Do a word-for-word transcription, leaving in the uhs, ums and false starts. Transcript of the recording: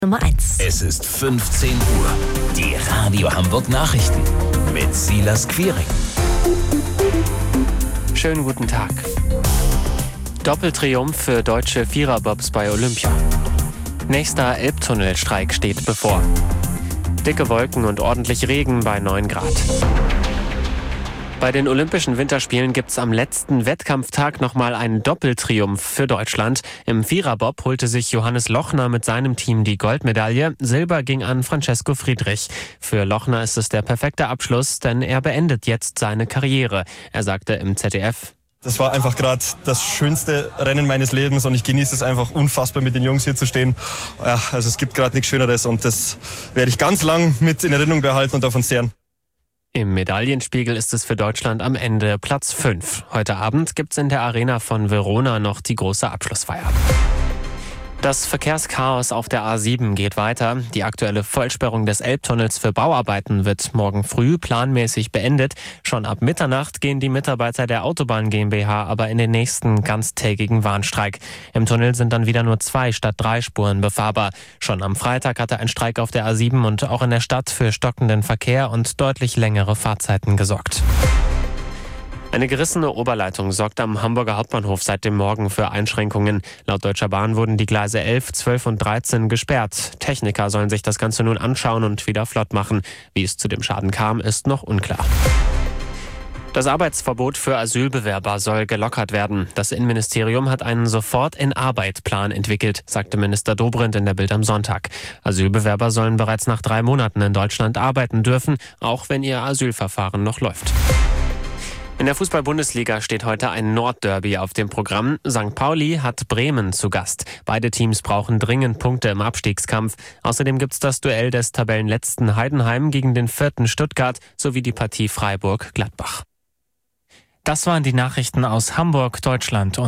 Nummer eins. Es ist fünfzehn Uhr. Die Radio Hamburg Nachrichten mit Silas Quiring. Schönen guten Tag. Doppeltriumph für deutsche Viererbobs bei Olympia. Nächster Elbtunnelstreik steht bevor. Dicke Wolken und ordentlich Regen bei neun Grad. Bei den Olympischen Winterspielen gibt's am letzten Wettkampftag nochmal einen Doppeltriumph für Deutschland. Im Viererbob holte sich Johannes Lochner mit seinem Team die Goldmedaille. Silber ging an Francesco Friedrich. Für Lochner ist es der perfekte Abschluss, denn er beendet jetzt seine Karriere. Er sagte im Z D F: Das war einfach gerade das schönste Rennen meines Lebens und ich genieße es einfach unfassbar, mit den Jungs hier zu stehen. Ja, also es gibt gerade nichts Schöneres und das werde ich ganz lang mit in Erinnerung behalten und davon zehren. Im Medaillenspiegel ist es für Deutschland am Ende Platz fünf. Heute Abend gibt's in der Arena von Verona noch die große Abschlussfeier. Das Verkehrschaos auf der A sieben geht weiter. Die aktuelle Vollsperrung des Elbtunnels für Bauarbeiten wird morgen früh planmäßig beendet. Schon ab Mitternacht gehen die Mitarbeiter der Autobahn GmbH aber in den nächsten ganztägigen Warnstreik. Im Tunnel sind dann wieder nur zwei statt drei Spuren befahrbar. Schon am Freitag hatte ein Streik auf der A sieben und auch in der Stadt für stockenden Verkehr und deutlich längere Fahrzeiten gesorgt. Eine gerissene Oberleitung sorgt am Hamburger Hauptbahnhof seit dem Morgen für Einschränkungen. Laut Deutscher Bahn wurden die Gleise elf, zwölf und dreizehn gesperrt. Techniker sollen sich das Ganze nun anschauen und wieder flott machen. Wie es zu dem Schaden kam, ist noch unklar. Das Arbeitsverbot für Asylbewerber soll gelockert werden. Das Innenministerium hat einen Sofort-in-Arbeit-Plan entwickelt, sagte Minister Dobrindt in der Bild am Sonntag. Asylbewerber sollen bereits nach drei Monaten in Deutschland arbeiten dürfen, auch wenn ihr Asylverfahren noch läuft. In der Fußball-Bundesliga steht heute ein Nordderby auf dem Programm. Sankt Pauli hat Bremen zu Gast. Beide Teams brauchen dringend Punkte im Abstiegskampf. Außerdem gibt's das Duell des Tabellenletzten Heidenheim gegen den vierten Stuttgart sowie die Partie Freiburg-Gladbach. Das waren die Nachrichten aus Hamburg, Deutschland und